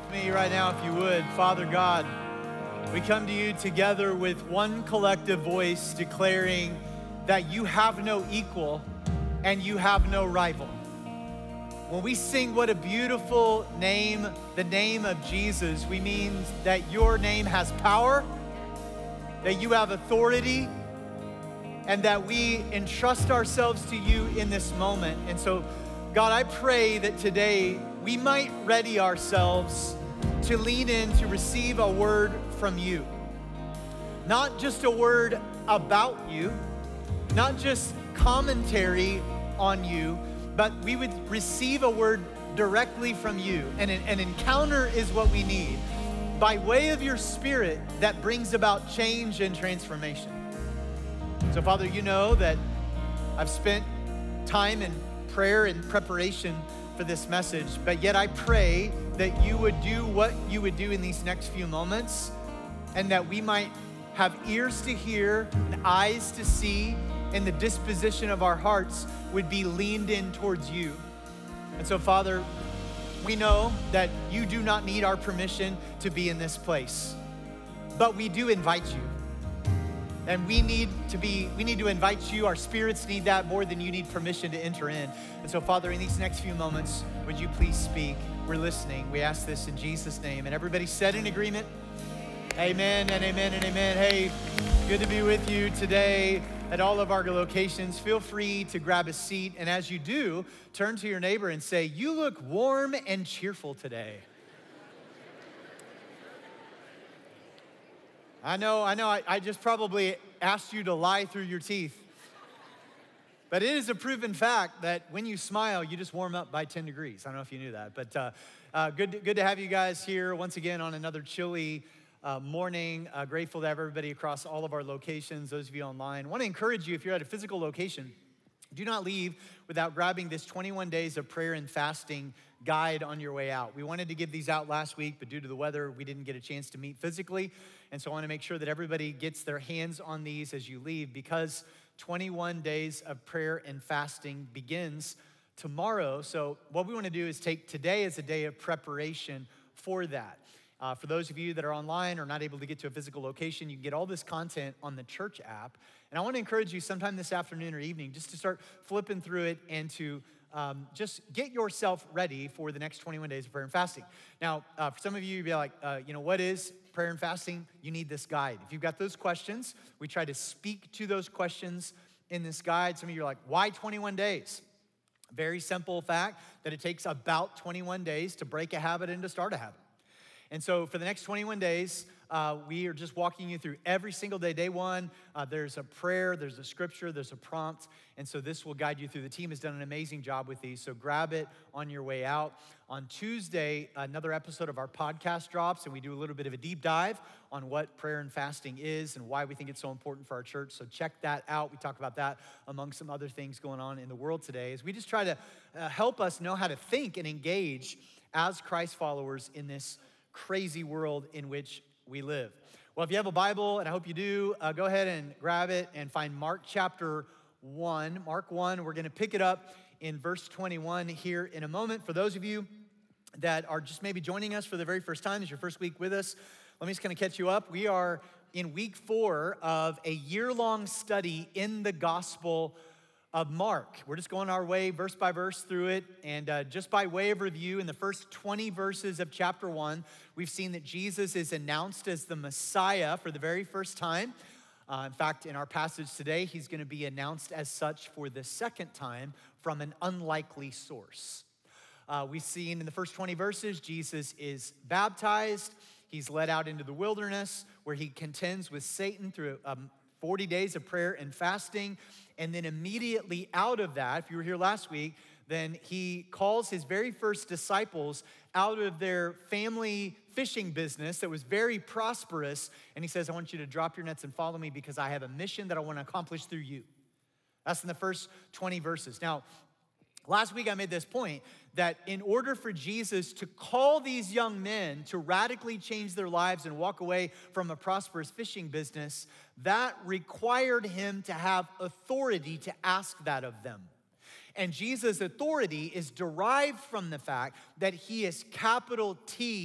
with me right now, if you would. Father God, we come to you together with one collective voice declaring that you have no equal and you have no rival. When we sing what a beautiful name, the name of Jesus, we mean that your name has power, that you have authority, and that we entrust ourselves to you in this moment. And so, God, I pray that today we might ready ourselves to lean in to receive a word from you. Not just a word about you, not just commentary on you, but we would receive a word directly from you. And an encounter is what we need by way of your Spirit that brings about change and transformation. So, Father, you know that I've spent time in prayer and preparation for this message, but yet I pray that you would do what you would do in these next few moments, and that we might have ears to hear and eyes to see, and the disposition of our hearts would be leaned in towards you. And so, Father, we know that you do not need our permission to be in this place, but we do invite you. And we need to invite you. Our spirits need that more than you need permission to enter in. And so, Father, in these next few moments, would you please speak? We're listening. We ask this in Jesus' name. And everybody said in agreement, amen and amen and amen. Hey, good to be with you today at all of our locations. Feel free to grab a seat. And as you do, turn to your neighbor and say, you look warm and cheerful today. I know, I just probably asked you to lie through your teeth. But it is a proven fact that when you smile, you just warm up by 10 degrees. I don't know if you knew that, but good to have you guys here once again on another chilly morning. Grateful to have everybody across all of our locations, those of you online. I want to encourage you, if you're at a physical location, do not leave without grabbing this 21 days of prayer and fasting guide on your way out. We wanted to give these out last week, but due to the weather, we didn't get a chance to meet physically. And so I want to make sure that everybody gets their hands on these as you leave, because 21 days of prayer and fasting begins tomorrow. So what we want to do is take today as a day of preparation for that. For those of you that are online or not able to get to a physical location, you can get all this content on the church app. And I want to encourage you sometime this afternoon or evening just to start flipping through it and to just get yourself ready for the next 21 days of prayer and fasting. Now, for some of you, you'd be like, what is prayer and fasting? You need this guide. If you've got those questions, we try to speak to those questions in this guide. Some of you are like, why 21 days? Very simple fact that it takes about 21 days to break a habit and to start a habit. And so for the next 21 days, we are just walking you through every single day. Day one, there's a prayer, there's a scripture, there's a prompt. And so this will guide you through. The team has done an amazing job with these. So grab it on your way out. On Tuesday, another episode of our podcast drops, and we do a little bit of a deep dive on what prayer and fasting is and why we think it's so important for our church. So check that out. We talk about that among some other things going on in the world today, as we just try to help us know how to think and engage as Christ followers in this crazy world in which we live. Well, if you have a Bible, and I hope you do, go ahead and grab it and find Mark chapter 1. Mark 1, we're going to pick it up in verse 21 here in a moment. For those of you that are just maybe joining us for the very first time, it's your first week with us, let me just kind of catch you up. We are in week 4 of a year-long study in the Gospel of Mark. We're just going our way verse by verse through it. And just by way of review, in the first 20 verses of chapter 1, we've seen that Jesus is announced as the Messiah for the very first time. In fact, in our passage today, he's going to be announced as such for the second time from an unlikely source. We've seen in the first 20 verses, Jesus is baptized. He's led out into the wilderness where he contends with Satan through 40 days of prayer and fasting. And then immediately out of that, if you were here last week, then he calls his very first disciples out of their family fishing business that was very prosperous. And he says, I want you to drop your nets and follow me because I have a mission that I want to accomplish through you. That's in the first 20 verses. Now, last week I made this point that in order for Jesus to call these young men to radically change their lives and walk away from a prosperous fishing business, that required him to have authority to ask that of them. And Jesus' authority is derived from the fact that he is capital T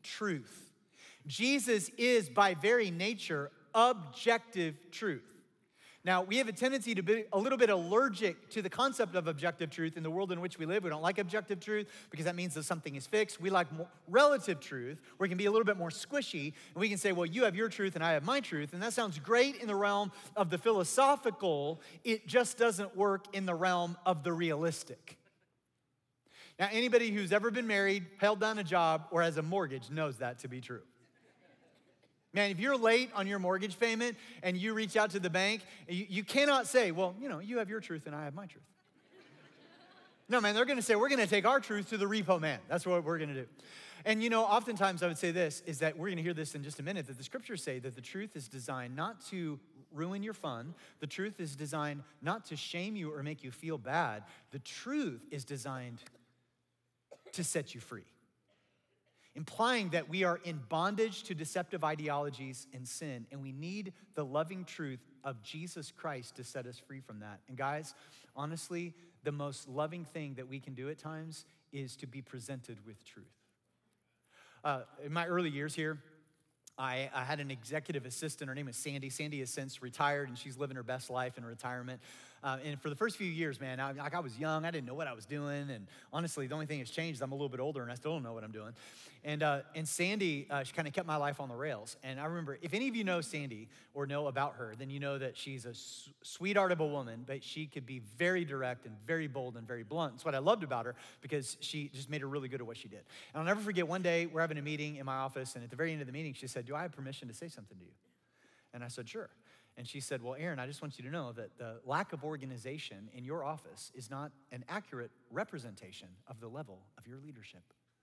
truth. Jesus is, by very nature, objective truth. Now, we have a tendency to be a little bit allergic to the concept of objective truth in the world in which we live. We don't like objective truth because that means that something is fixed. We like relative truth, where it can be a little bit more squishy, and we can say, well, you have your truth and I have my truth, and that sounds great in the realm of the philosophical. It just doesn't work in the realm of the realistic. Now, anybody who's ever been married, held down a job, or has a mortgage knows that to be true. Man, if you're late on your mortgage payment and you reach out to the bank, you cannot say, well, you have your truth and I have my truth. No, man, they're gonna say, we're gonna take our truth to the repo man. That's what we're gonna do. And oftentimes I would say this, is that we're gonna hear this in just a minute, that the scriptures say that the truth is designed not to ruin your fun. The truth is designed not to shame you or make you feel bad. The truth is designed to set you free, implying that we are in bondage to deceptive ideologies and sin, and we need the loving truth of Jesus Christ to set us free from that. And guys, honestly, the most loving thing that we can do at times is to be presented with truth. In my early years here, I had an executive assistant. Her name is Sandy. Sandy has since retired, and she's living her best life in retirement. And for the first few years, man, I was young. I didn't know what I was doing. And honestly, the only thing that's changed is I'm a little bit older, and I still don't know what I'm doing. And Sandy, she kind of kept my life on the rails. And I remember, if any of you know Sandy or know about her, then you know that she's a sweetheart of a woman, but she could be very direct and very bold and very blunt. That's what I loved about her, because she just made her really good at what she did. And I'll never forget, one day, we're having a meeting in my office, and at the very end of the meeting, she said, do I have permission to say something to you? And I said, sure. And she said, well, Aaron, I just want you to know that the lack of organization in your office is not an accurate representation of the level of your leadership.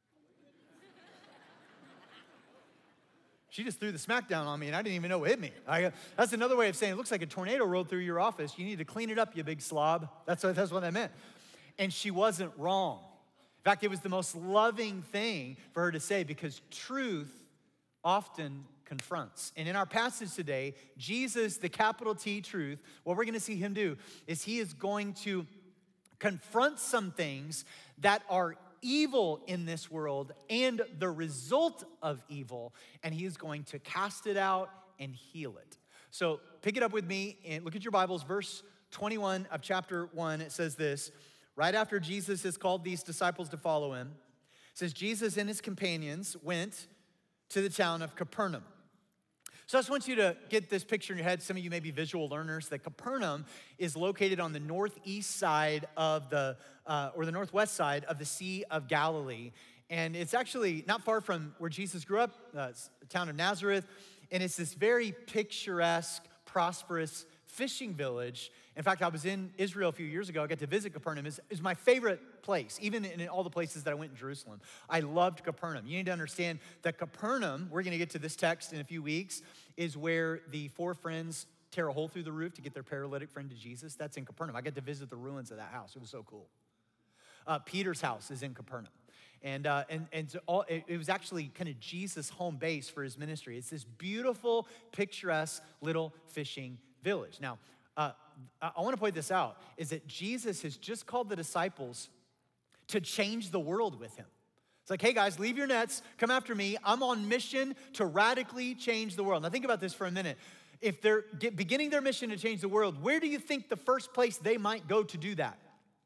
She just threw the smackdown on me, and I didn't even know what hit me. That's another way of saying, it looks like a tornado rolled through your office. You need to clean it up, you big slob. That's what I meant. And she wasn't wrong. In fact, it was the most loving thing for her to say, because truth often confronts. And in our passage today, Jesus, the capital T truth, what we're going to see him do is he is going to confront some things that are evil in this world and the result of evil, and he is going to cast it out and heal it. So pick it up with me and look at your Bibles, verse 21 of chapter 1. It says this, right after Jesus has called these disciples to follow him, it says, Jesus and his companions went to the town of Capernaum. So I just want you to get this picture in your head. Some of you may be visual learners, that Capernaum is located on the northeast side of or the northwest side of the Sea of Galilee. And it's actually not far from where Jesus grew up, the town of Nazareth. And it's this very picturesque, prosperous fishing village. In fact, I was in Israel a few years ago. I got to visit Capernaum. It's my favorite place, even in all the places that I went in Jerusalem. I loved Capernaum. You need to understand that Capernaum, we're going to get to this text in a few weeks, is where the four friends tear a hole through the roof to get their paralytic friend to Jesus. That's in Capernaum. I got to visit the ruins of that house. It was so cool. Peter's house is in Capernaum. And so it was actually kind of Jesus' home base for his ministry. It's this beautiful, picturesque little fishing village. Now, I want to point this out, is that Jesus has just called the disciples to change the world with him. It's like, hey guys, leave your nets, come after me. I'm on mission to radically change the world. Now think about this for a minute. If they're beginning their mission to change the world, where do you think the first place they might go to do that?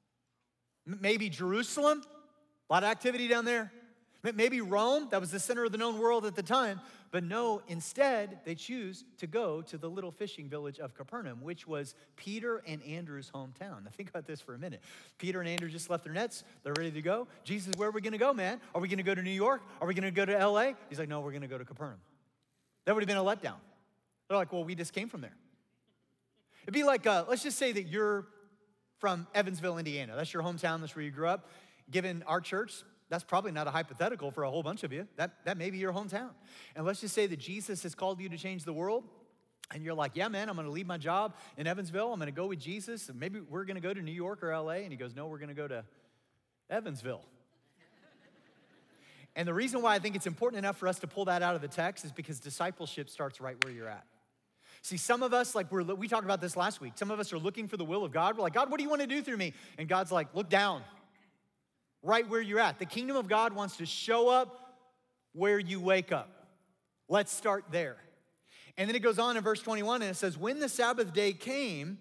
Maybe Jerusalem, a lot of activity down there. Maybe Rome, that was the center of the known world at the time. But no, instead, they choose to go to the little fishing village of Capernaum, which was Peter and Andrew's hometown. Now think about this for a minute. Peter and Andrew just left their nets. They're ready to go. Jesus, where are we going to go, man? Are we going to go to New York? Are we going to go to LA? He's like, no, we're going to go to Capernaum. That would have been a letdown. They're like, well, we just came from there. It'd be like, let's just say that you're from Evansville, Indiana. That's your hometown. That's where you grew up. Given our church, that's probably not a hypothetical for a whole bunch of you. That may be your hometown. And let's just say that Jesus has called you to change the world. And you're like, yeah, man, I'm going to leave my job in Evansville. I'm going to go with Jesus. And maybe we're going to go to New York or LA. And he goes, no, we're going to go to Evansville. And the reason why I think it's important enough for us to pull that out of the text is because discipleship starts right where you're at. See, some of us, like we talked about this last week, some of us are looking for the will of God. We're like, God, what do you want to do through me? And God's like, look down. Right where you're at. The kingdom of God wants to show up where you wake up. Let's start there. And then it goes on in verse 21 and it says, when the Sabbath day came,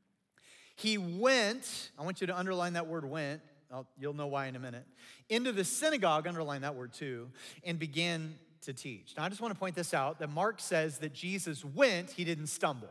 he went, I want you to underline that word went, you'll know why in a minute, into the synagogue, underline that word too, and began to teach. Now I just want to point this out, that Mark says that Jesus went, he didn't stumble.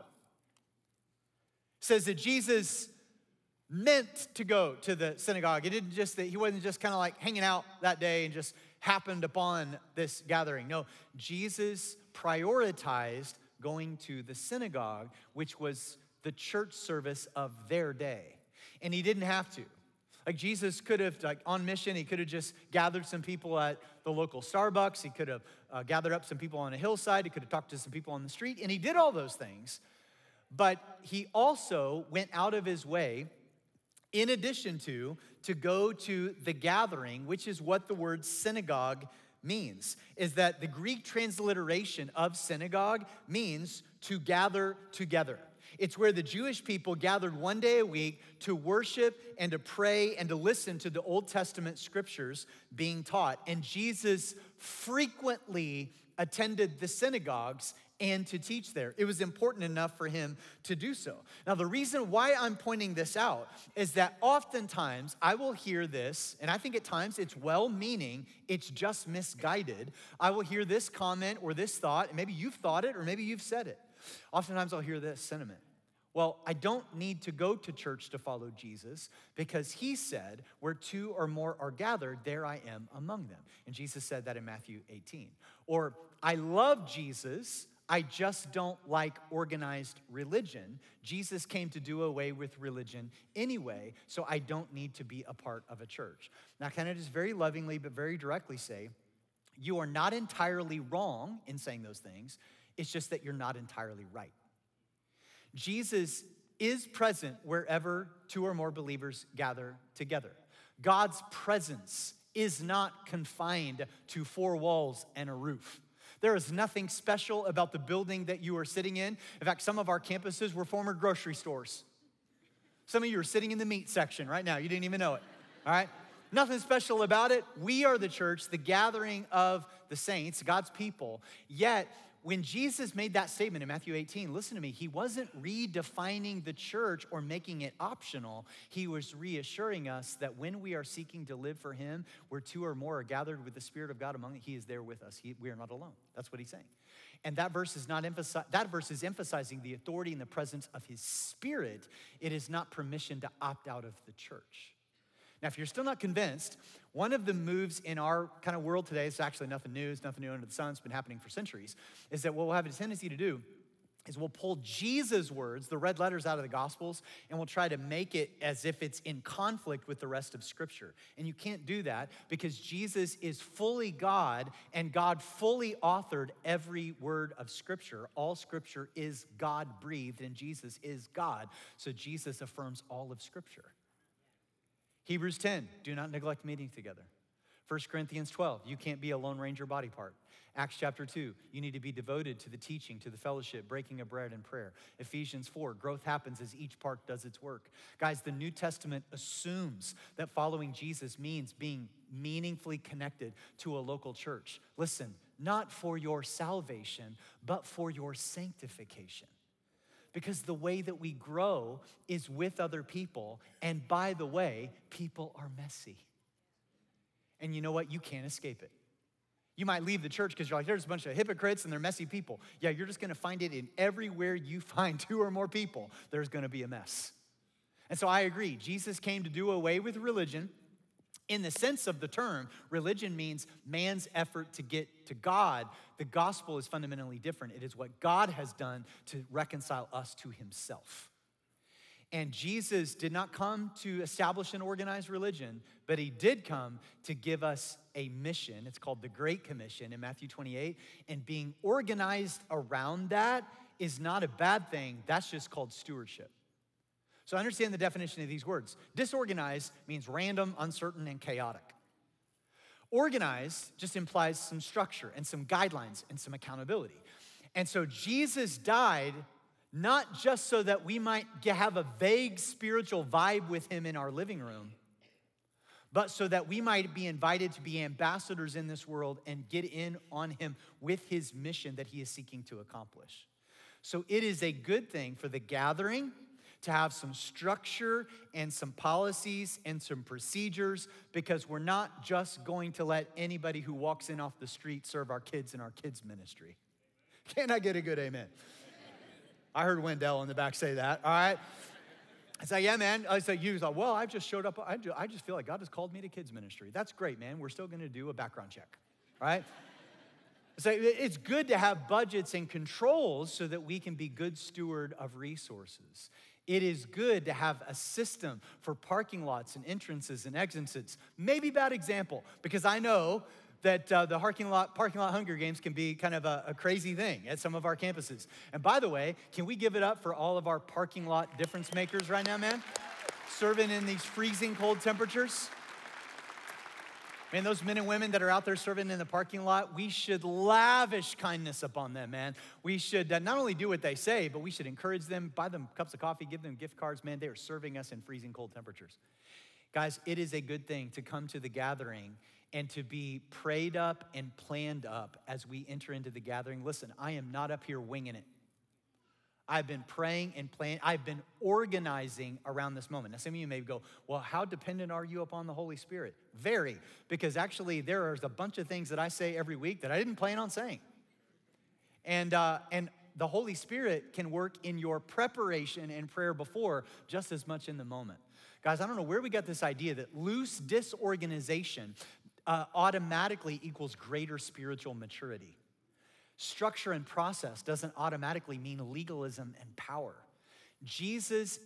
It says that Jesus meant to go to the synagogue. It didn't just that he wasn't just kind of like hanging out that day and just happened upon this gathering. No, Jesus prioritized going to the synagogue, which was the church service of their day. And he didn't have to. Like Jesus could have, like on mission, he could have just gathered some people at the local Starbucks. He could have gathered up some people on a hillside. He could have talked to some people on the street. And he did all those things. But he also went out of his way, in addition to go to the gathering, which is what the word synagogue means, is that the Greek transliteration of synagogue means to gather together. It's where the Jewish people gathered one day a week to worship and to pray and to listen to the Old Testament scriptures being taught. And Jesus frequently attended the synagogues and to teach there. It was important enough for him to do so. Now, the reason why I'm pointing this out is that oftentimes I will hear this, and I think at times it's well-meaning, it's just misguided. I will hear this comment or this thought, and maybe you've thought it or maybe you've said it. Oftentimes I'll hear this sentiment. Well, I don't need to go to church to follow Jesus because he said, where two or more are gathered, there I am among them. And Jesus said that in Matthew 18. Or, I love Jesus, I just don't like organized religion. Jesus came to do away with religion anyway, so I don't need to be a part of a church. Now, can I just very lovingly but very directly say, you are not entirely wrong in saying those things. It's just that you're not entirely right. Jesus is present wherever two or more believers gather together. God's presence is not confined to four walls and a roof. There is nothing special about the building that you are sitting in. In fact, some of our campuses were former grocery stores. Some of you are sitting in the meat section right now. You didn't even know it, all right? Nothing special about it. We are the church, the gathering of the saints, God's people. Yet, when Jesus made that statement in Matthew 18, listen to me, he wasn't redefining the church or making it optional. He was reassuring us that when we are seeking to live for him, where two or more are gathered with the Spirit of God among us, he is there with us. We are not alone. That's what he's saying. And that verse is emphasizing the authority and the presence of his Spirit. It is not permission to opt out of the church. Now, if you're still not convinced, one of the moves in our kind of world today, it's actually nothing new, it's nothing new under the sun, it's been happening for centuries, is that what we'll have a tendency to do is we'll pull Jesus' words, the red letters out of the Gospels, and we'll try to make it as if it's in conflict with the rest of Scripture. And you can't do that because Jesus is fully God, and God fully authored every word of Scripture. All Scripture is God-breathed, and Jesus is God. So Jesus affirms all of Scripture. Hebrews 10, do not neglect meeting together. 1 Corinthians 12, you can't be a Lone Ranger body part. Acts chapter 2, you need to be devoted to the teaching, to the fellowship, breaking of bread and prayer. Ephesians 4, growth happens as each part does its work. Guys, the New Testament assumes that following Jesus means being meaningfully connected to a local church. Listen, not for your salvation, but for your sanctification. Because the way that we grow is with other people. And by the way, people are messy. And you know what? You can't escape it. You might leave the church because you're like, there's a bunch of hypocrites and they're messy people. Yeah, you're just going to find it in everywhere you find two or more people, there's going to be a mess. And so I agree. Jesus came to do away with religion. In the sense of the term, religion means man's effort to get to God. The gospel is fundamentally different. It is what God has done to reconcile us to himself. And Jesus did not come to establish an organized religion, but he did come to give us a mission. It's called the Great Commission in Matthew 28. And being organized around that is not a bad thing. That's just called stewardship. So understand the definition of these words. Disorganized means random, uncertain, and chaotic. Organized just implies some structure and some guidelines and some accountability. And so Jesus died not just so that we might have a vague spiritual vibe with him in our living room, but so that we might be invited to be ambassadors in this world and get in on him with his mission that he is seeking to accomplish. So it is a good thing for the gathering to have some structure and some policies and some procedures, because we're not just going to let anybody who walks in off the street serve our kids in our kids' ministry. Can I get a good amen? I heard Wendell in the back say that, all right? I say, yeah, man. I say, you like, well, I've just showed up. I just feel like God has called me to kids ministry. That's great, man. We're still going to do a background check, all right? So it's good to have budgets and controls so that we can be good steward of resources. It is good to have a system for parking lots and entrances and exits. Maybe bad example, because I know that the parking lot Hunger Games can be kind of a crazy thing at some of our campuses. And by the way, can we give it up for all of our parking lot difference makers right now, man? Serving in these freezing cold temperatures. Man, those men and women that are out there serving in the parking lot, we should lavish kindness upon them, man. We should not only do what they say, but we should encourage them, buy them cups of coffee, give them gift cards. Man, they are serving us in freezing cold temperatures. Guys, it is a good thing to come to the gathering and to be prayed up and planned up as we enter into the gathering. Listen, I am not up here winging it. I've been praying and planning. I've been organizing around this moment. Now, some of you may go, well, how dependent are you upon the Holy Spirit? Very, because actually there is a bunch of things that I say every week that I didn't plan on saying. And the Holy Spirit can work in your preparation and prayer before just as much in the moment. Guys, I don't know where we got this idea that loose disorganization automatically equals greater spiritual maturity. Structure and process doesn't automatically mean legalism and power. Jesus'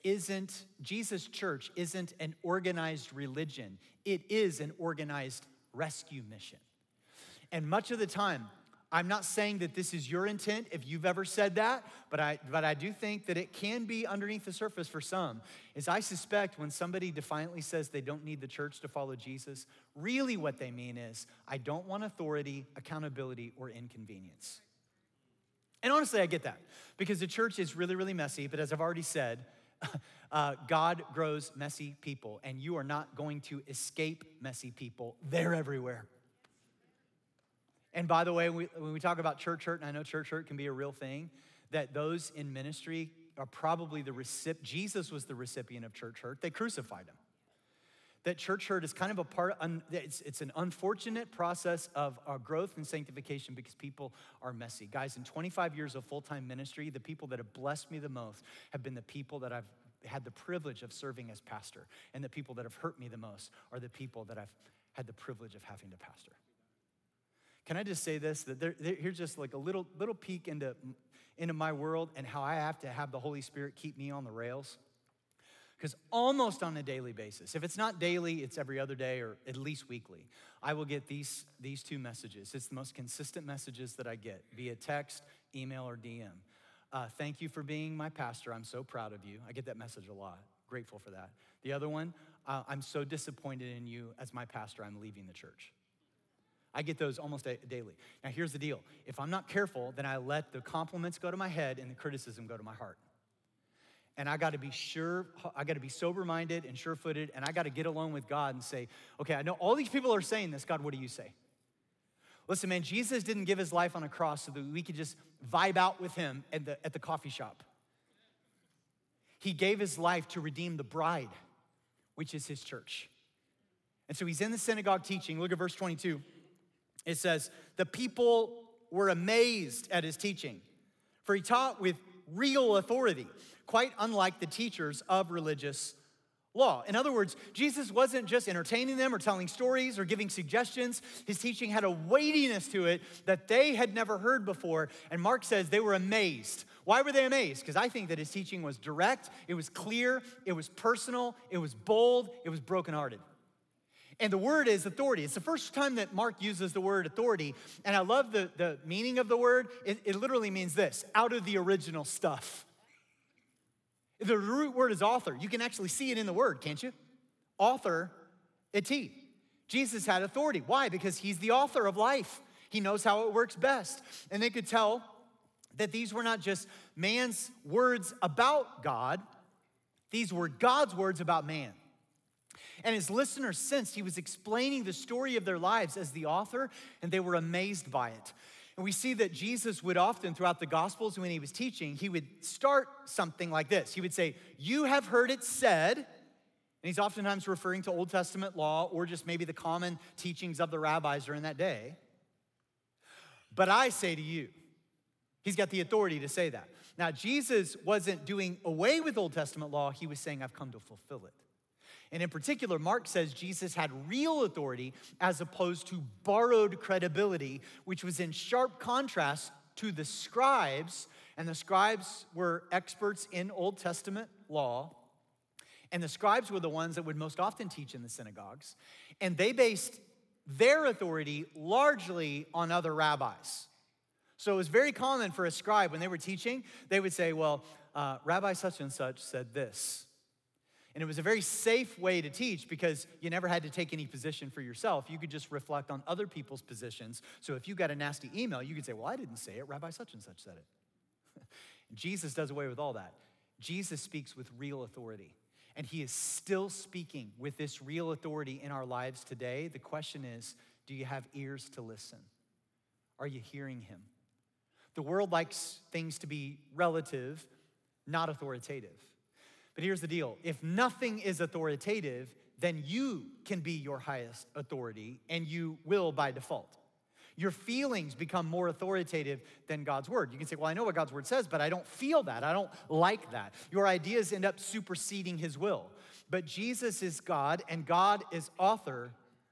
church isn't an organized religion. It is an organized rescue mission. And much of the time, I'm not saying that this is your intent if you've ever said that, but I do think that it can be underneath the surface for some. Is I suspect when somebody defiantly says they don't need the church to follow Jesus, really what they mean is, I don't want authority, accountability, or inconvenience. And honestly, I get that, because the church is really, really messy, but as I've already said, God grows messy people, and you are not going to escape messy people. They're everywhere. And by the way, when we talk about church hurt, and I know church hurt can be a real thing, that those in ministry are probably the recipient. Jesus was the recipient of church hurt. They crucified him. That church hurt is kind of a part, it's an unfortunate process of growth and sanctification because people are messy. Guys, in 25 years of full-time ministry, the people that have blessed me the most have been the people that I've had the privilege of serving as pastor. And the people that have hurt me the most are the people that I've had the privilege of having to pastor. Can I just say this, that here's just like a little peek into my world and how I have to have the Holy Spirit keep me on the rails? Because almost on a daily basis, if it's not daily, it's every other day or at least weekly, I will get these two messages. It's the most consistent messages that I get via text, email, or DM. Thank you for being my pastor. I'm so proud of you. I get that message a lot. Grateful for that. The other one, I'm so disappointed in you as my pastor. I'm leaving the church. I get those almost daily. Now, here's the deal. If I'm not careful, then I let the compliments go to my head and the criticism go to my heart. And I got to be sober-minded and sure-footed, and I got to get alone with God and say, okay, I know all these people are saying this. God, what do you say? Listen, man, Jesus didn't give his life on a cross so that we could just vibe out with him at the coffee shop. He gave his life to redeem the bride, which is his church. And so he's in the synagogue teaching. Look at verse 22. It says, the people were amazed at his teaching, for he taught with real authority, quite unlike the teachers of religious law. In other words, Jesus wasn't just entertaining them or telling stories or giving suggestions. His teaching had a weightiness to it that they had never heard before. And Mark says they were amazed. Why were they amazed? Because I think that his teaching was direct, it was clear, it was personal, it was bold, it was brokenhearted. And the word is authority. It's the first time that Mark uses the word authority. And I love the meaning of the word. It literally means this, out of the original stuff. The root word is author. You can actually see it in the word, can't you? Author, et. Jesus had authority. Why? Because he's the author of life. He knows how it works best. And they could tell that these were not just man's words about God. These were God's words about man. And his listeners sensed he was explaining the story of their lives as the author, and they were amazed by it. And we see that Jesus would often, throughout the Gospels, when he was teaching, he would start something like this. He would say, "You have heard it said," and he's oftentimes referring to Old Testament law or just maybe the common teachings of the rabbis during that day. "But I say to you," he's got the authority to say that. Now, Jesus wasn't doing away with Old Testament law. He was saying, "I've come to fulfill it." And in particular, Mark says Jesus had real authority as opposed to borrowed credibility, which was in sharp contrast to the scribes. And the scribes were experts in Old Testament law. And the scribes were the ones that would most often teach in the synagogues. And they based their authority largely on other rabbis. So it was very common for a scribe, when they were teaching, they would say, "Well, Rabbi such and such said this." And it was a very safe way to teach because you never had to take any position for yourself. You could just reflect on other people's positions. So if you got a nasty email, you could say, "Well, I didn't say it. Rabbi such and such said it." Jesus does away with all that. Jesus speaks with real authority. And he is still speaking with this real authority in our lives today. The question is, do you have ears to listen? Are you hearing him? The world likes things to be relative, not authoritative. But here's the deal. If nothing is authoritative, then you can be your highest authority, and you will by default. Your feelings become more authoritative than God's word. You can say, "Well, I know what God's word says, but I don't feel that. I don't like that." Your ideas end up superseding his will. But Jesus is God, and God is author,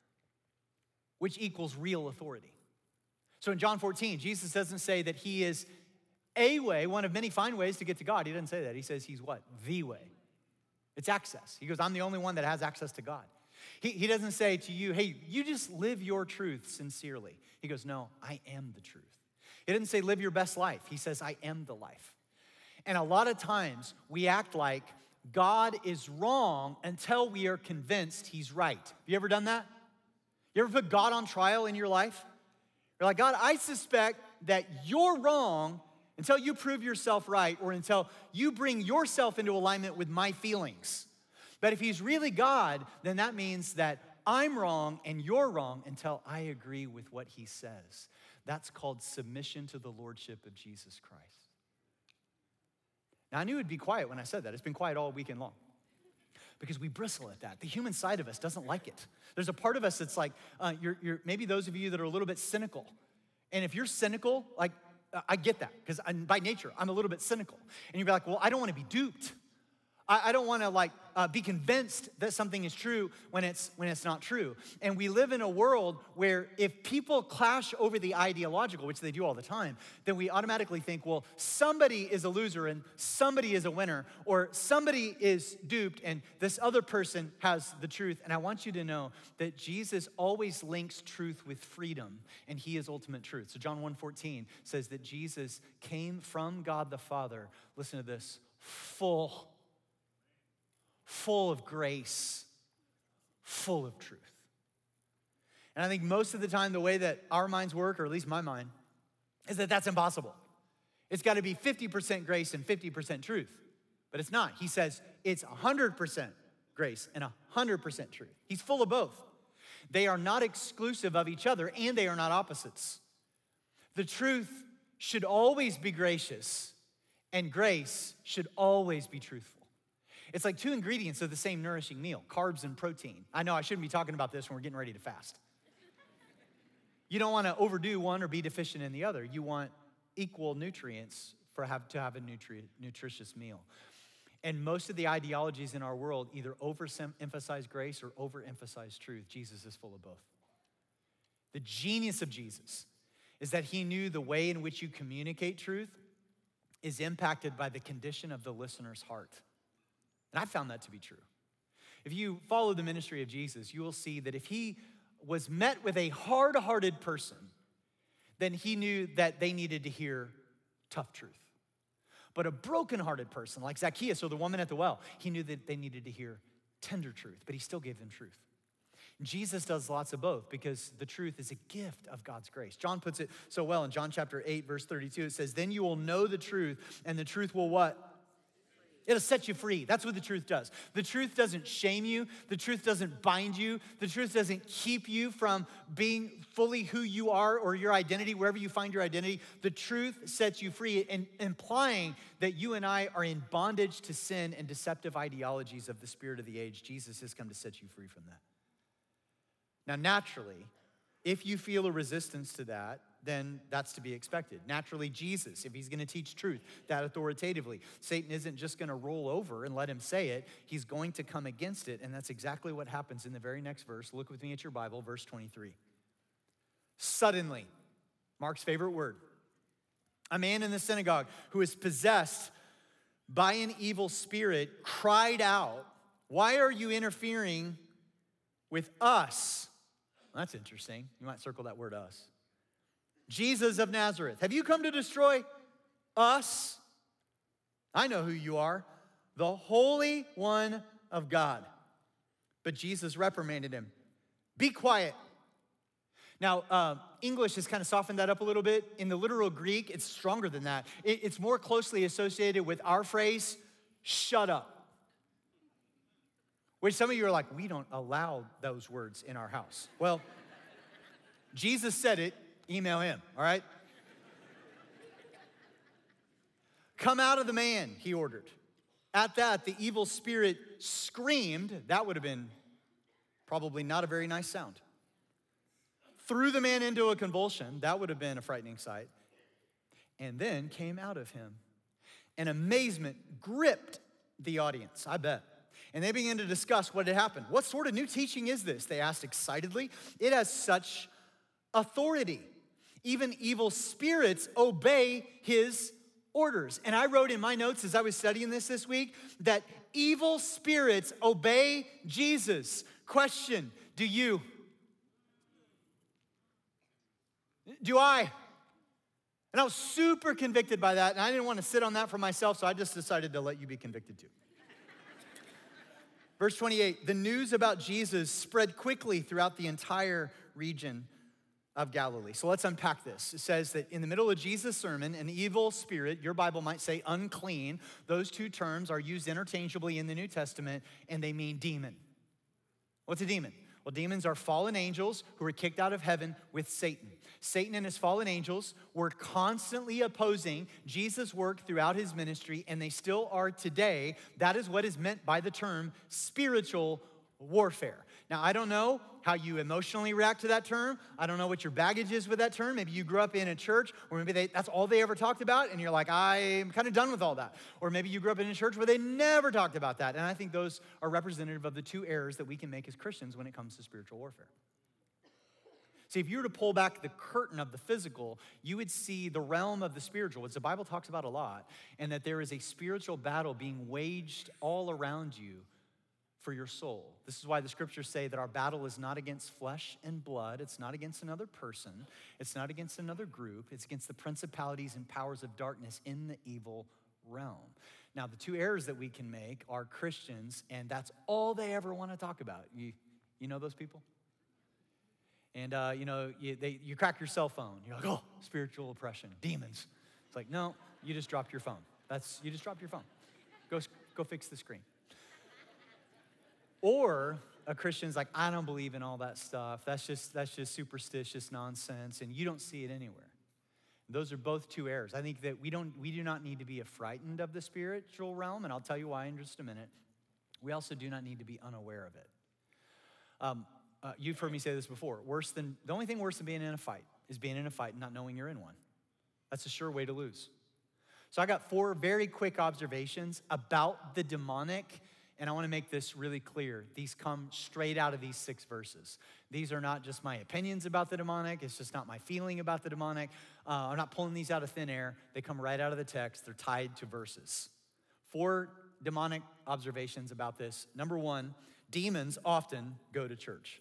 which equals real authority. So in John 14, Jesus doesn't say that he is a way, one of many fine ways to get to God. He doesn't say that. He says he's what? The way. It's access. He goes, "I'm the only one that has access to God." He doesn't say to you, "Hey, you just live your truth sincerely." He goes, "No, I am the truth." He didn't say live your best life. He says, "I am the life." And a lot of times we act like God is wrong until we are convinced he's right. Have you ever done that? You ever put God on trial in your life? You're like, "God, I suspect that you're wrong until you prove yourself right, or until you bring yourself into alignment with my feelings." But if he's really God, then that means that I'm wrong and you're wrong until I agree with what he says. That's called submission to the lordship of Jesus Christ. Now, I knew it'd be quiet when I said that. It's been quiet all weekend long because we bristle at that. The human side of us doesn't like it. There's a part of us that's like, you're maybe those of you that are a little bit cynical. And if you're cynical, like, I get that, because by nature, I'm a little bit cynical. And you'd be like, "Well, I don't want to be duped. I don't want to be convinced that something is true when it's not true." And we live in a world where if people clash over the ideological, which they do all the time, then we automatically think, well, somebody is a loser and somebody is a winner, or somebody is duped and this other person has the truth. And I want you to know that Jesus always links truth with freedom, and he is ultimate truth. So John 1:14 says that Jesus came from God the Father, listen to this, full of grace, full of truth. And I think most of the time the way that our minds work, or at least my mind, is that that's impossible. It's got to be 50% grace and 50% truth. But it's not. He says it's 100% grace and 100% truth. He's full of both. They are not exclusive of each other, and they are not opposites. The truth should always be gracious, and grace should always be truthful. It's like two ingredients of the same nourishing meal, carbs and protein. I know I shouldn't be talking about this when we're getting ready to fast. You don't want to overdo one or be deficient in the other. You want equal nutrients to have a nutritious meal. And most of the ideologies in our world either overemphasize grace or overemphasize truth. Jesus is full of both. The genius of Jesus is that he knew the way in which you communicate truth is impacted by the condition of the listener's heart. And I found that to be true. If you follow the ministry of Jesus, you will see that if he was met with a hard-hearted person, then he knew that they needed to hear tough truth. But a broken-hearted person, like Zacchaeus or the woman at the well, he knew that they needed to hear tender truth, but he still gave them truth. Jesus does lots of both because the truth is a gift of God's grace. John puts it so well in John chapter 8, verse 32. It says, "Then you will know the truth, and the truth will" what? It'll set you free. That's what the truth does. The truth doesn't shame you. The truth doesn't bind you. The truth doesn't keep you from being fully who you are or your identity, wherever you find your identity. The truth sets you free, and implying that you and I are in bondage to sin and deceptive ideologies of the spirit of the age. Jesus has come to set you free from that. Now, naturally, if you feel a resistance to that, then that's to be expected. Naturally, Jesus, if he's gonna teach truth that authoritatively, Satan isn't just gonna roll over and let him say it. He's going to come against it, and that's exactly what happens in the very next verse. Look with me at your Bible, verse 23. Suddenly, Mark's favorite word, a man in the synagogue who is possessed by an evil spirit cried out, "Why are you interfering with us?" Well, that's interesting. You might circle that word us. "Jesus of Nazareth, have you come to destroy us? I know who you are, the Holy One of God." But Jesus reprimanded him. "Be quiet." Now, English has kind of softened that up a little bit. In the literal Greek, it's stronger than that. It's more closely associated with our phrase, "shut up." Which some of you are like, we don't allow those words in our house. Well, Jesus said it. Email him, all right? "Come out of the man," he ordered. At that, the evil spirit screamed. That would have been probably not a very nice sound. Threw the man into a convulsion. That would have been a frightening sight. And then came out of him. And amazement gripped the audience, I bet. And they began to discuss what had happened. "What sort of new teaching is this?" they asked excitedly. "It has such authority. Even evil spirits obey his orders." And I wrote in my notes as I was studying this week that evil spirits obey Jesus. Question, do you? Do I? And I was super convicted by that, and I didn't want to sit on that for myself, so I just decided to let you be convicted too. Verse 28, the news about Jesus spread quickly throughout the entire region of Galilee. So let's unpack this. It says that in the middle of Jesus' sermon, an evil spirit, your Bible might say unclean, those two terms are used interchangeably in the New Testament, and they mean demon. What's a demon? Well, demons are fallen angels who were kicked out of heaven with Satan. Satan and his fallen angels were constantly opposing Jesus' work throughout his ministry, and they still are today. That is what is meant by the term spiritual warfare. Now, I don't know how you emotionally react to that term. I don't know what your baggage is with that term. Maybe you grew up in a church where maybe that's all they ever talked about, and you're like, I'm kind of done with all that. Or maybe you grew up in a church where they never talked about that. And I think those are representative of the two errors that we can make as Christians when it comes to spiritual warfare. See, if you were to pull back the curtain of the physical, you would see the realm of the spiritual, which the Bible talks about a lot, and that there is a spiritual battle being waged all around you for your soul. This is why the scriptures say that our battle is not against flesh and blood. It's not against another person. It's not against another group. It's against the principalities and powers of darkness in the evil realm. Now, the two errors that we can make are Christians, and that's all they ever want to talk about. You know those people? And, you crack your cell phone. You're like, oh, spiritual oppression, demons. It's like, no, you just dropped your phone. You just dropped your phone. Go fix the screen. Or a Christian's like, I don't believe in all that stuff. That's just superstitious nonsense, and you don't see it anywhere. Those are both two errors. I think that we do not need to be frightened of the spiritual realm, and I'll tell you why in just a minute. We also do not need to be unaware of it. You've heard me say this before. The only thing worse than being in a fight is being in a fight and not knowing you're in one. That's a sure way to lose. So I got 4 very quick observations about the demonic. And I want to make this really clear. These come straight out of these 6 verses. These are not just my opinions about the demonic. It's just not my feeling about the demonic. I'm not pulling these out of thin air. They come right out of the text. They're tied to verses. 4 demonic observations about this. Number 1, demons often go to church.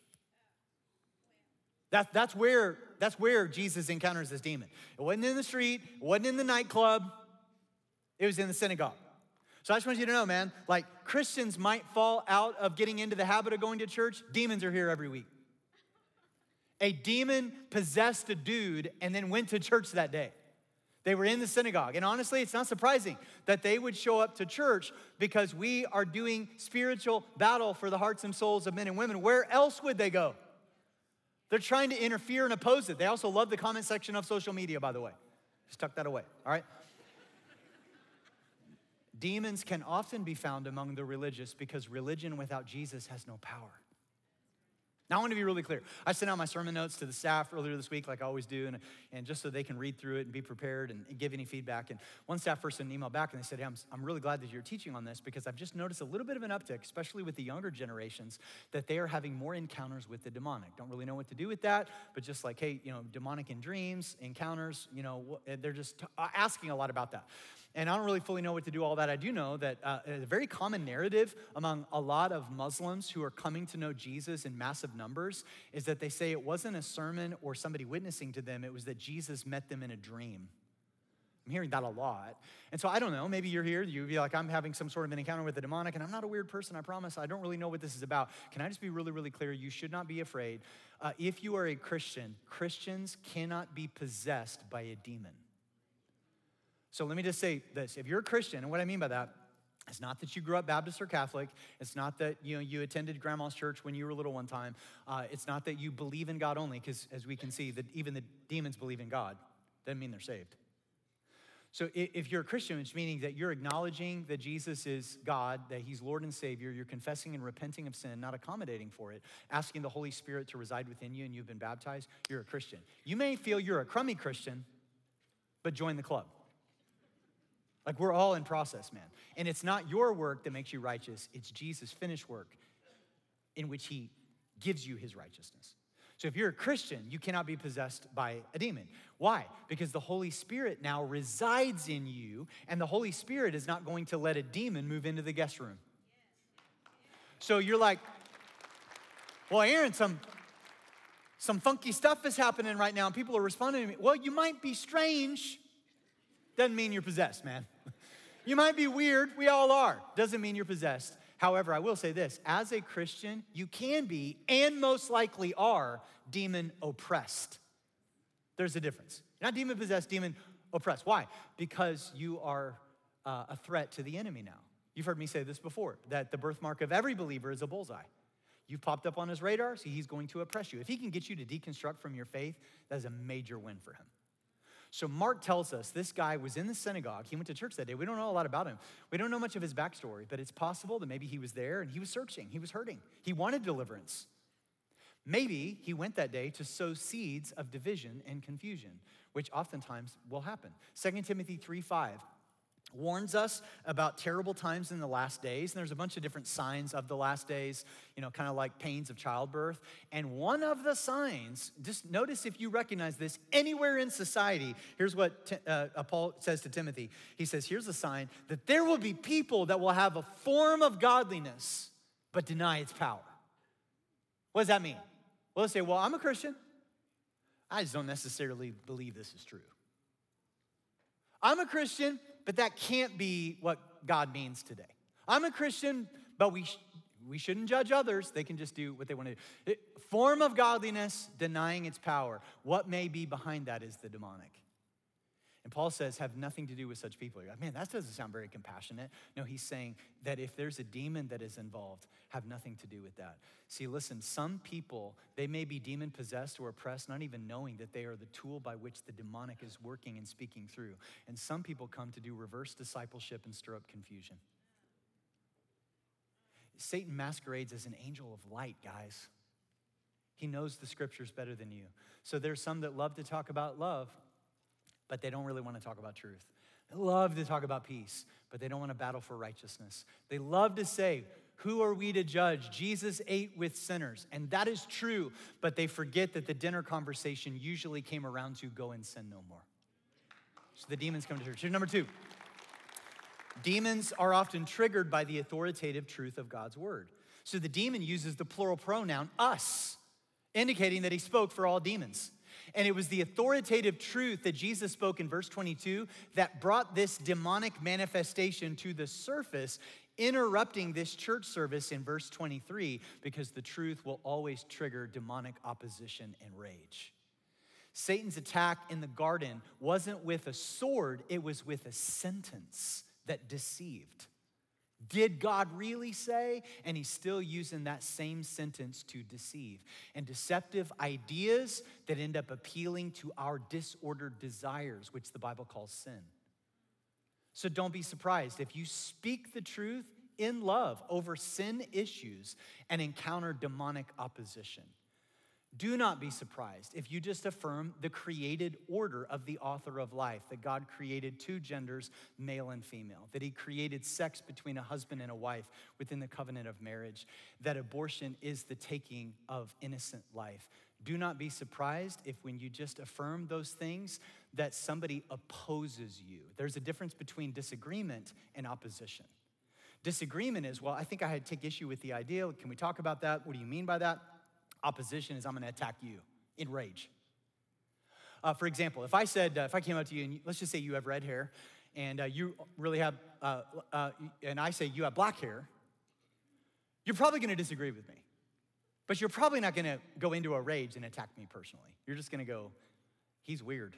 That's where Jesus encounters this demon. It wasn't in the street. It wasn't in the nightclub. It was in the synagogue. So I just want you to know, man, like Christians might fall out of getting into the habit of going to church. Demons are here every week. A demon possessed a dude and then went to church that day. They were in the synagogue. And honestly, it's not surprising that they would show up to church because we are doing spiritual battle for the hearts and souls of men and women. Where else would they go? They're trying to interfere and oppose it. They also love the comment section of social media, by the way. Just tuck that away, all right? Demons can often be found among the religious because religion without Jesus has no power. Now, I want to be really clear. I sent out my sermon notes to the staff earlier this week, like I always do, and just so they can read through it and be prepared and give any feedback. And one staff person emailed back and they said, hey, I'm really glad that you're teaching on this because I've just noticed a little bit of an uptick, especially with the younger generations, that they are having more encounters with the demonic. Don't really know what to do with that, but just like, hey, demonic in dreams, encounters, they're just asking a lot about that. And I don't really fully know what to do all that. I do know that a very common narrative among a lot of Muslims who are coming to know Jesus in massive numbers is that they say it wasn't a sermon or somebody witnessing to them, it was that Jesus met them in a dream. I'm hearing that a lot. And so I don't know, maybe you're here, you'd be like, I'm having some sort of an encounter with the demonic, and I'm not a weird person, I promise. I don't really know what this is about. Can I just be really, really clear? You should not be afraid. If you are a Christian, Christians cannot be possessed by a demon. So let me just say this. If you're a Christian, and what I mean by that, it's not that you grew up Baptist or Catholic. It's not that you attended grandma's church when you were little one time. It's not that you believe in God only, because as we can see, that even the demons believe in God. Doesn't mean they're saved. So if you're a Christian, it's meaning that you're acknowledging that Jesus is God, that he's Lord and Savior, you're confessing and repenting of sin, not accommodating for it, asking the Holy Spirit to reside within you, and you've been baptized, you're a Christian. You may feel you're a crummy Christian, but join the club. Like, we're all in process, man. And it's not your work that makes you righteous. It's Jesus' finished work in which he gives you his righteousness. So if you're a Christian, you cannot be possessed by a demon. Why? Because the Holy Spirit now resides in you, and the Holy Spirit is not going to let a demon move into the guest room. So you're like, well, Aaron, some funky stuff is happening right now, and people are responding to me. Well, you might be strange. Doesn't mean you're possessed, man. You might be weird. We all are. Doesn't mean you're possessed. However, I will say this. As a Christian, you can be, and most likely are, demon oppressed. There's a difference. You're not demon possessed, demon oppressed. Why? Because you are a threat to the enemy now. You've heard me say this before, that the birthmark of every believer is a bullseye. You've popped up on his radar, so he's going to oppress you. If he can get you to deconstruct from your faith, that is a major win for him. So Mark tells us this guy was in the synagogue. He went to church that day. We don't know a lot about him. We don't know much of his backstory, but it's possible that maybe he was there and he was searching. He was hurting. He wanted deliverance. Maybe he went that day to sow seeds of division and confusion, which oftentimes will happen. 2 Timothy 3:5 warns us about terrible times in the last days. And there's a bunch of different signs of the last days, kind of like pains of childbirth. And one of the signs, just notice if you recognize this anywhere in society, here's what Paul says to Timothy. He says, here's a sign that there will be people that will have a form of godliness, but deny its power. What does that mean? Well, let's say, well, I'm a Christian. I just don't necessarily believe this is true. I'm a Christian, but that can't be what God means today. I'm a Christian, but we shouldn't judge others. They can just do what they want to do. Form of godliness, denying its power. What may be behind that is the demonic. And Paul says, have nothing to do with such people. You're like, man, that doesn't sound very compassionate. No, he's saying that if there's a demon that is involved, have nothing to do with that. See, listen, some people, they may be demon possessed or oppressed, not even knowing that they are the tool by which the demonic is working and speaking through. And some people come to do reverse discipleship and stir up confusion. Satan masquerades as an angel of light, guys. He knows the scriptures better than you. So there's some that love to talk about love, but they don't really want to talk about truth. They love to talk about peace, but they don't want to battle for righteousness. They love to say, who are we to judge? Jesus ate with sinners, and that is true, but they forget that the dinner conversation usually came around to go and sin no more. So the demons come to church. Here's number 2. Demons are often triggered by the authoritative truth of God's word. So the demon uses the plural pronoun us, indicating that he spoke for all demons. And it was the authoritative truth that Jesus spoke in verse 22 that brought this demonic manifestation to the surface, interrupting this church service in verse 23, because the truth will always trigger demonic opposition and rage. Satan's attack in the garden wasn't with a sword, it was with a sentence that deceived. Did God really say? And he's still using that same sentence to deceive. And deceptive ideas that end up appealing to our disordered desires, which the Bible calls sin. So don't be surprised if you speak the truth in love over sin issues and encounter demonic opposition. Do not be surprised if you just affirm the created order of the author of life, that God created two genders, male and female, that he created sex between a husband and a wife within the covenant of marriage, that abortion is the taking of innocent life. Do not be surprised if when you just affirm those things that somebody opposes you. There's a difference between disagreement and opposition. Disagreement is, well, I think I take issue with the idea. Can we talk about that? What do you mean by that? Opposition is I'm gonna attack you in rage. For example, if I came up to you and let's just say you have red hair and you really have, and I say you have black hair, you're probably gonna disagree with me. But you're probably not gonna go into a rage and attack me personally. You're just gonna go, he's weird.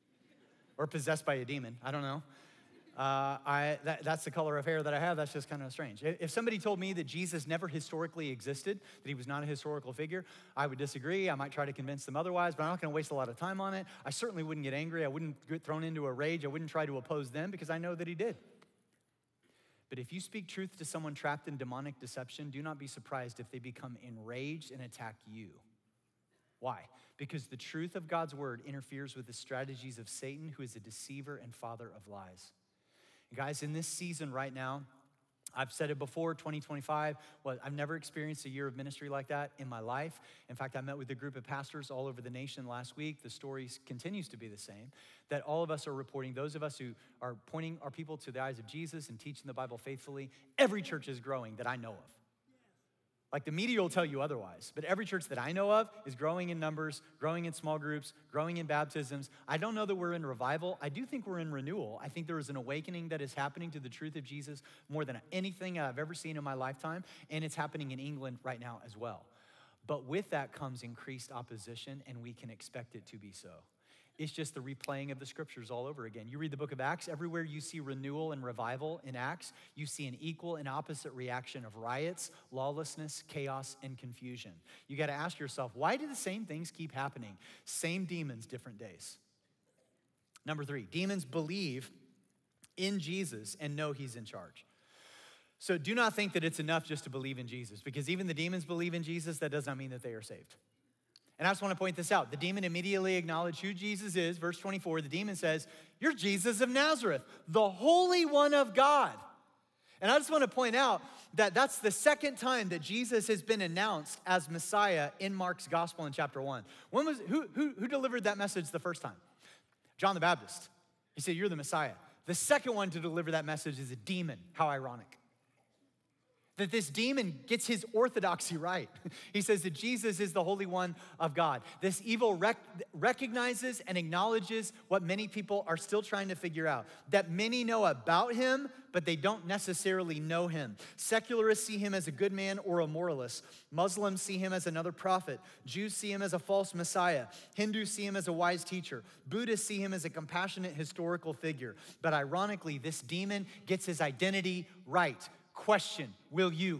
Or possessed by a demon, I don't know. That's the color of hair that I have, that's just kind of strange. If somebody told me that Jesus never historically existed, that he was not a historical figure, I would disagree. I might try to convince them otherwise, but I'm not gonna waste a lot of time on it. I certainly wouldn't get angry. I wouldn't get thrown into a rage. I wouldn't try to oppose them because I know that he did. But if you speak truth to someone trapped in demonic deception, do not be surprised if they become enraged and attack you. Why? Because the truth of God's word interferes with the strategies of Satan, who is a deceiver and father of lies. Guys, in this season right now, I've said it before, 2025, I've never experienced a year of ministry like that in my life. In fact, I met with a group of pastors all over the nation last week. The story continues to be the same, that all of us are reporting, those of us who are pointing our people to the eyes of Jesus and teaching the Bible faithfully, every church is growing that I know of. Like the media will tell you otherwise, but every church that I know of is growing in numbers, growing in small groups, growing in baptisms. I don't know that we're in revival. I do think we're in renewal. I think there is an awakening that is happening to the truth of Jesus more than anything I've ever seen in my lifetime, and it's happening in England right now as well. But with that comes increased opposition, and we can expect it to be so. It's just the replaying of the scriptures all over again. You read the book of Acts, everywhere you see renewal and revival in Acts, you see an equal and opposite reaction of riots, lawlessness, chaos, and confusion. You gotta ask yourself, why do the same things keep happening? Same demons, different days. Number 3, demons believe in Jesus and know he's in charge. So do not think that it's enough just to believe in Jesus, because even the demons believe in Jesus, that does not mean that they are saved. And I just want to point this out. The demon immediately acknowledged who Jesus is. Verse 24, the demon says, "You're Jesus of Nazareth, the Holy One of God." And I just want to point out that that's the second time that Jesus has been announced as Messiah in Mark's gospel in chapter 1. Who delivered that message the first time? John the Baptist. He said, "You're the Messiah." The second one to deliver that message is a demon. How ironic. That this demon gets his orthodoxy right. He says that Jesus is the Holy One of God. This evil recognizes and acknowledges what many people are still trying to figure out, that many know about him, but they don't necessarily know him. Secularists see him as a good man or a moralist. Muslims see him as another prophet. Jews see him as a false Messiah. Hindus see him as a wise teacher. Buddhists see him as a compassionate historical figure. But ironically, this demon gets his identity right. Question, will you?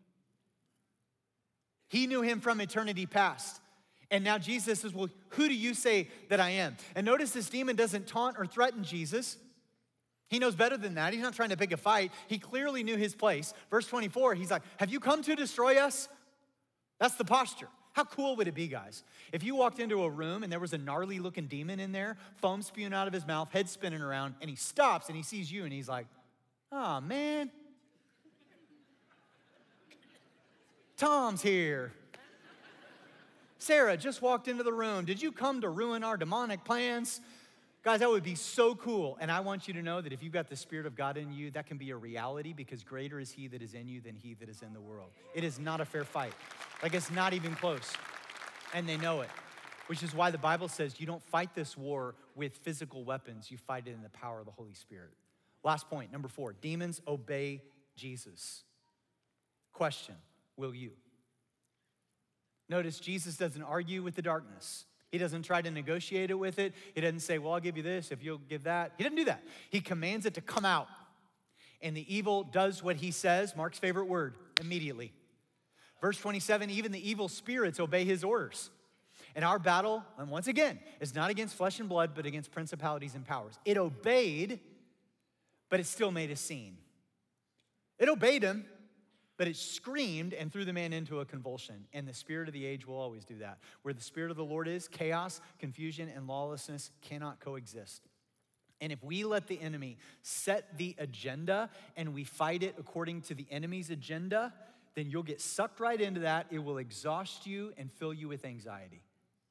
He knew him from eternity past. And now Jesus says, well, who do you say that I am? And notice this demon doesn't taunt or threaten Jesus. He knows better than that. He's not trying to pick a fight. He clearly knew his place. Verse 24, he's like, have you come to destroy us? That's the posture. How cool would it be, guys, if you walked into a room and there was a gnarly looking demon in there, foam spewing out of his mouth, head spinning around, and he stops and he sees you and he's like, oh man, Tom's here. Sarah just walked into the room. Did you come to ruin our demonic plans? Guys, that would be so cool. And I want you to know that if you've got the Spirit of God in you, that can be a reality, because greater is he that is in you than he that is in the world. It is not a fair fight. Like, it's not even close. And they know it, which is why the Bible says you don't fight this war with physical weapons. You fight it in the power of the Holy Spirit. Last point, number 4, demons obey Jesus. Question, will you? Notice Jesus doesn't argue with the darkness. He doesn't try to negotiate it with it. He doesn't say, well, I'll give you this if you'll give that. He doesn't do that. He commands it to come out. And the evil does what he says, Mark's favorite word, immediately. Verse 27, even the evil spirits obey his orders. And our battle, and once again, is not against flesh and blood, but against principalities and powers. It obeyed, but it still made a scene. It obeyed him, but it screamed and threw the man into a convulsion. And the spirit of the age will always do that. Where the spirit of the Lord is, chaos, confusion, and lawlessness cannot coexist. And if we let the enemy set the agenda and we fight it according to the enemy's agenda, then you'll get sucked right into that. It will exhaust you and fill you with anxiety.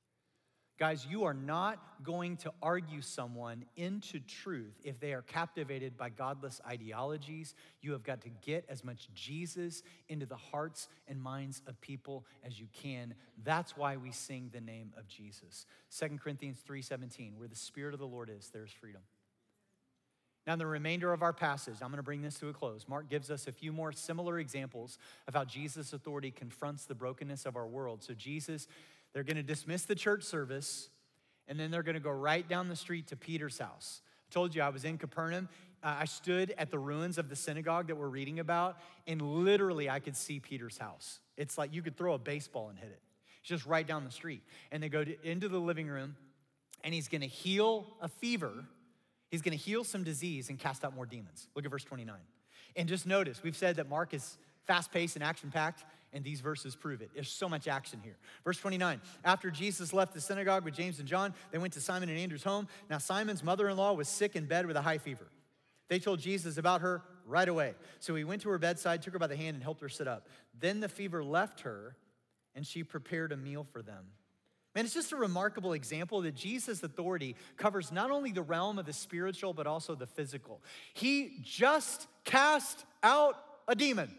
Guys, you are not going to argue someone into truth if they are captivated by godless ideologies. You have got to get as much Jesus into the hearts and minds of people as you can. That's why we sing the name of Jesus. 2 Corinthians 3:17, where the Spirit of the Lord is, there's freedom. Now, in the remainder of our passage, I'm going to bring this to a close. Mark gives us a few more similar examples of how Jesus' authority confronts the brokenness of our world. So Jesus, they're going to dismiss the church service, and then they're going to go right down the street to Peter's house. I told you I was in Capernaum. I stood at the ruins of the synagogue that we're reading about, and literally I could see Peter's house. It's like you could throw a baseball and hit it. It's just right down the street. And they go into the living room, and he's going to heal a fever. He's going to heal some disease and cast out more demons. Look at verse 29. And just notice, we've said that Mark is fast-paced and action-packed, and these verses prove it. There's so much action here. Verse 29, after Jesus left the synagogue with James and John, they went to Simon and Andrew's home. Now Simon's mother-in-law was sick in bed with a high fever. They told Jesus about her right away. So he went to her bedside, took her by the hand, and helped her sit up. Then the fever left her, and she prepared a meal for them. Man, it's just a remarkable example that Jesus' authority covers not only the realm of the spiritual, but also the physical. He just cast out a demon.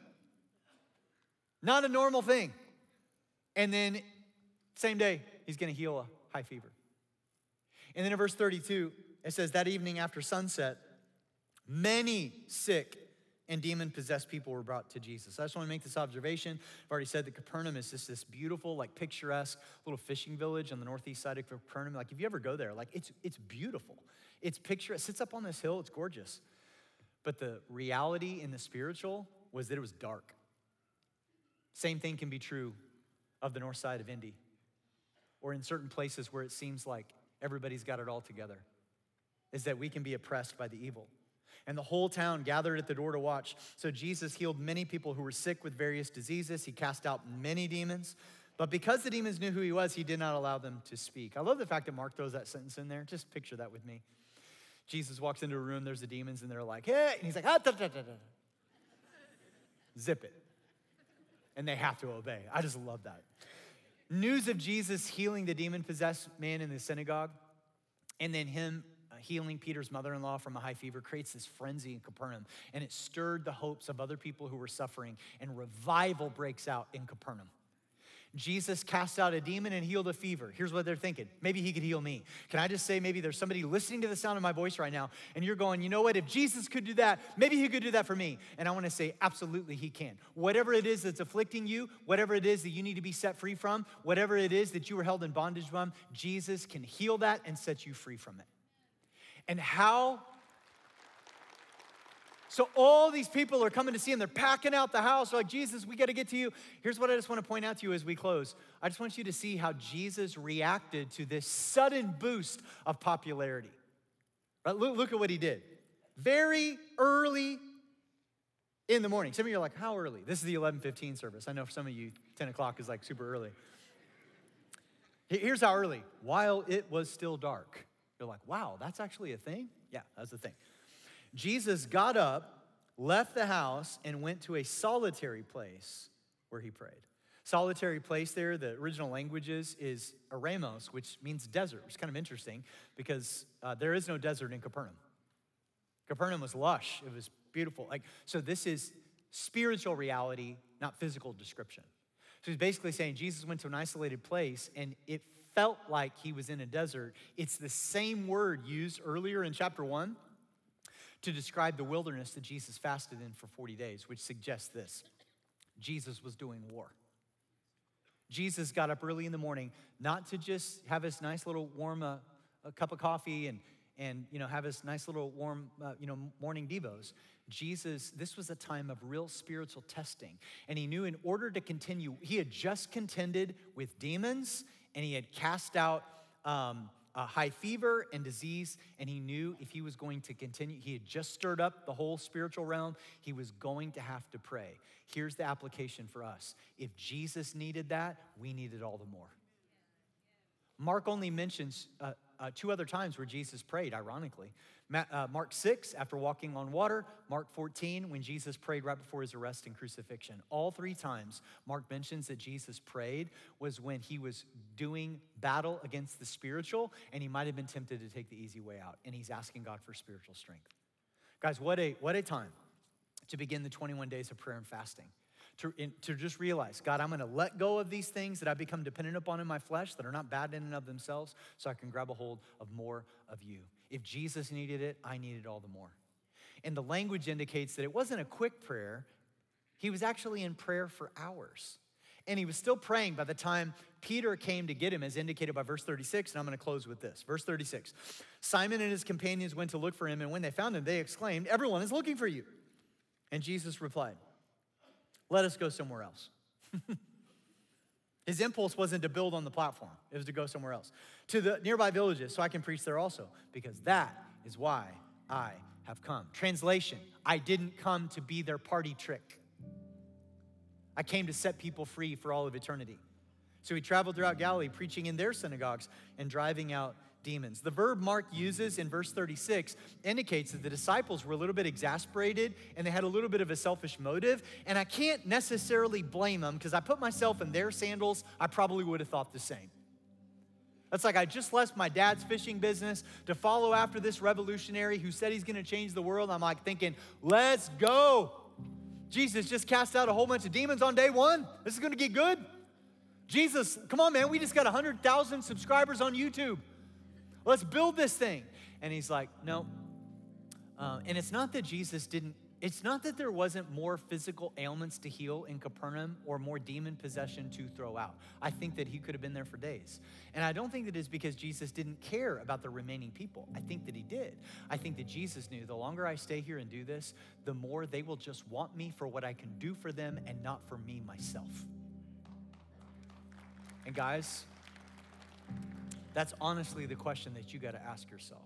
Not a normal thing. And then, same day, he's going to heal a high fever. And then in verse 32, it says, that evening after sunset, many sick and demon-possessed people were brought to Jesus. I just want to make this observation. I've already said that Capernaum is just this beautiful, like picturesque little fishing village on the northeast side of Capernaum. Like if you ever go there, like it's beautiful. It's picturesque. It sits up on this hill. It's gorgeous. But the reality in the spiritual was that it was dark. Same thing can be true of the north side of Indy, or in certain places where it seems like everybody's got it all together, is that we can be oppressed by the evil. And the whole town gathered at the door to watch. So Jesus healed many people who were sick with various diseases. He cast out many demons. But because the demons knew who he was, he did not allow them to speak. I love the fact that Mark throws that sentence in there. Just picture that with me. Jesus walks into a room, there's the demons, and they're like, hey, and he's like, zip it. And they have to obey. I just love that. News of Jesus healing the demon-possessed man in the synagogue, and then him healing Peter's mother-in-law from a high fever creates this frenzy in Capernaum, and it stirred the hopes of other people who were suffering, and revival breaks out in Capernaum. Jesus cast out a demon and healed a fever. Here's what they're thinking. Maybe he could heal me. Can I just say, maybe there's somebody listening to the sound of my voice right now, and you're going, you know what? If Jesus could do that, maybe he could do that for me. And I want to say, absolutely, he can. Whatever it is that's afflicting you, whatever it is that you need to be set free from, whatever it is that you were held in bondage from, Jesus can heal that and set you free from it. And how? So all these people are coming to see him. They're packing out the house. They're like, Jesus, we got to get to you. Here's what I just want to point out to you as we close. I just want you to see how Jesus reacted to this sudden boost of popularity. Right? Look at what he did. Very early in the morning. Some of you are like, how early? This is the 11:15 service. I know for some of you, 10 o'clock is like super early. Here's how early. While it was still dark. You're like, wow, that's actually a thing? Yeah, that's the thing. Jesus got up, left the house, and went to a solitary place where he prayed. Solitary place there, the original languages is eremos, which means desert. It's kind of interesting because there is no desert in Capernaum. Capernaum was lush. It was beautiful. So this is spiritual reality, not physical description. So he's basically saying Jesus went to an isolated place, and it felt like he was in a desert. It's the same word used earlier in chapter 1 to describe the wilderness that Jesus fasted in for 40 days, which suggests this. Jesus was doing war. Jesus got up early in the morning, not to just have his nice little warm a cup of coffee and have his nice little warm morning devos. Jesus, this was a time of real spiritual testing. And he knew in order to continue, he had just contended with demons and he had cast out high fever and disease, and he knew if he was going to continue, he had just stirred up the whole spiritual realm, he was going to have to pray. Here's the application for us. If Jesus needed that, we need it all the more. Mark only mentions two other times where Jesus prayed, ironically. Mark 6, after walking on water. Mark 14, when Jesus prayed right before his arrest and crucifixion. All three times Mark mentions that Jesus prayed was when he was doing battle against the spiritual, and he might have been tempted to take the easy way out, and he's asking God for spiritual strength. Guys, what a time to begin the 21 days of prayer and fasting. To just realize, God, I'm gonna let go of these things that I've become dependent upon in my flesh that are not bad in and of themselves, so I can grab a hold of more of you. If Jesus needed it, I need it all the more. And the language indicates that it wasn't a quick prayer. He was actually in prayer for hours. And he was still praying by the time Peter came to get him, as indicated by verse 36, and I'm gonna close with this. Verse 36, Simon and his companions went to look for him, and when they found him, they exclaimed, "Everyone is looking for you." And Jesus replied, "Let us go somewhere else." His impulse wasn't to build on the platform. It was to go somewhere else, to the nearby villages, so I can preach there also, because that is why I have come. Translation, I didn't come to be their party trick. I came to set people free for all of eternity. So he traveled throughout Galilee, preaching in their synagogues and driving out demons. The verb Mark uses in verse 36 indicates that the disciples were a little bit exasperated and they had a little bit of a selfish motive. And I can't necessarily blame them, because I put myself in their sandals, I probably would have thought the same. That's like I just left my dad's fishing business to follow after this revolutionary who said he's gonna change the world. I'm like thinking, let's go. Jesus just cast out a whole bunch of demons on day one. This is gonna get good. Jesus, come on, man, we just got 100,000 subscribers on YouTube. Let's build this thing. And he's like, no. And it's not that there wasn't more physical ailments to heal in Capernaum or more demon possession to throw out. I think that he could have been there for days. And I don't think that it's because Jesus didn't care about the remaining people. I think that he did. I think that Jesus knew the longer I stay here and do this, the more they will just want me for what I can do for them and not for me myself. And guys, that's honestly the question that you got to ask yourself.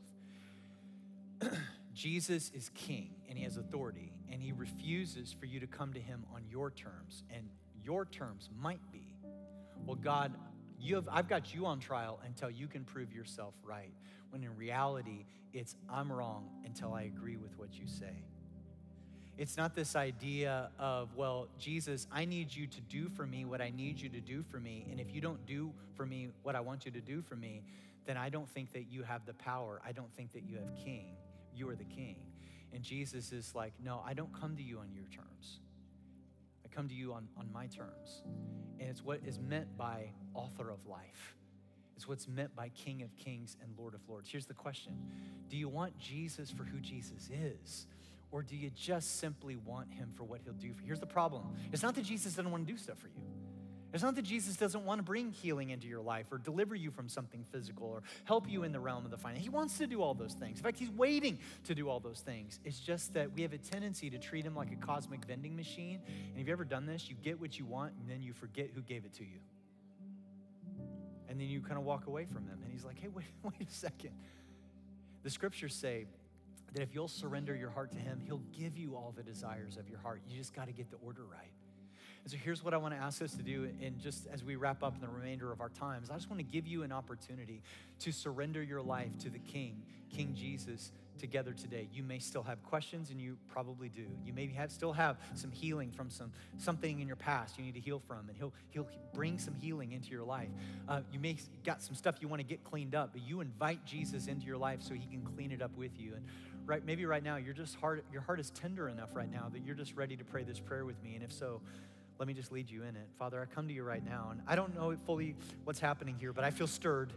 Jesus is king and he has authority, and he refuses for you to come to him on your terms. And your terms might be, well, God, I've got you on trial until you can prove yourself right. When in reality, it's I'm wrong until I agree with what you say. It's not this idea of, well, Jesus, I need you to do for me what I need you to do for me. And if you don't do for me what I want you to do for me, then I don't think that you have the power. I don't think that you have king. You are the king. And Jesus is like, no, I don't come to you on your terms. I come to you on my terms. And it's what is meant by author of life. It's what's meant by King of Kings and Lord of Lords. Here's the question. Do you want Jesus for who Jesus is? Or do you just simply want him for what he'll do for you? Here's the problem. It's not that Jesus doesn't want to do stuff for you. It's not that Jesus doesn't want to bring healing into your life or deliver you from something physical or help you in the realm of the finance. He wants to do all those things. In fact, he's waiting to do all those things. It's just that we have a tendency to treat him like a cosmic vending machine. And have you ever done this? You get what you want and then you forget who gave it to you. And then you kind of walk away from him. And he's like, hey, wait a second. The scriptures say that if you'll surrender your heart to him, he'll give you all the desires of your heart. You just got to get the order right. And so here's what I want to ask us to do, and just as we wrap up in the remainder of our times, I just want to give you an opportunity to surrender your life to the King, King Jesus, together today. You may still have questions, and you probably do. You may still have some healing from something in your past you need to heal from, and he'll bring some healing into your life. You may got some stuff you want to get cleaned up, but you invite Jesus into your life so he can clean it up with you. And maybe right now your heart is tender enough right now that you're just ready to pray this prayer with me. And if so, let me just lead you in it. Father, I come to you right now, and I don't know fully what's happening here, but I feel stirred.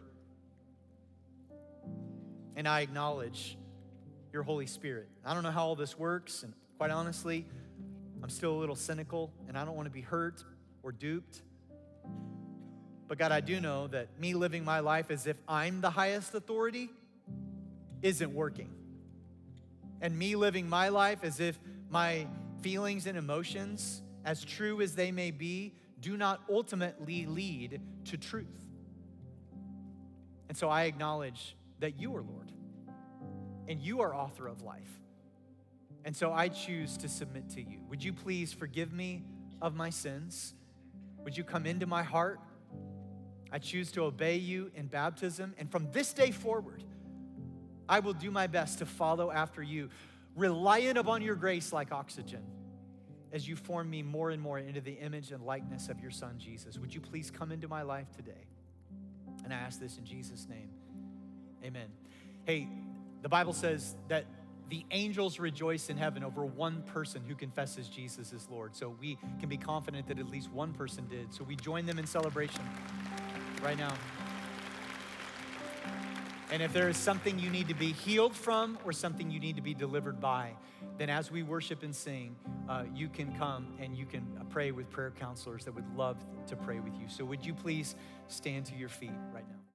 And I acknowledge your Holy Spirit. I don't know how all this works, and quite honestly, I'm still a little cynical, and I don't want to be hurt or duped. But God, I do know that me living my life as if I'm the highest authority isn't working. And me living my life as if my feelings and emotions, as true as they may be, do not ultimately lead to truth. And so I acknowledge that you are Lord and you are author of life. And so I choose to submit to you. Would you please forgive me of my sins? Would you come into my heart? I choose to obey you in baptism. And from this day forward, I will do my best to follow after you, reliant upon your grace like oxygen as you form me more and more into the image and likeness of your Son, Jesus. Would you please come into my life today? And I ask this in Jesus' name, amen. Hey, the Bible says that the angels rejoice in heaven over one person who confesses Jesus as Lord. So we can be confident that at least one person did. So we join them in celebration right now. And if there is something you need to be healed from or something you need to be delivered by, then as we worship and sing, you can come and you can pray with prayer counselors that would love to pray with you. So would you please stand to your feet right now?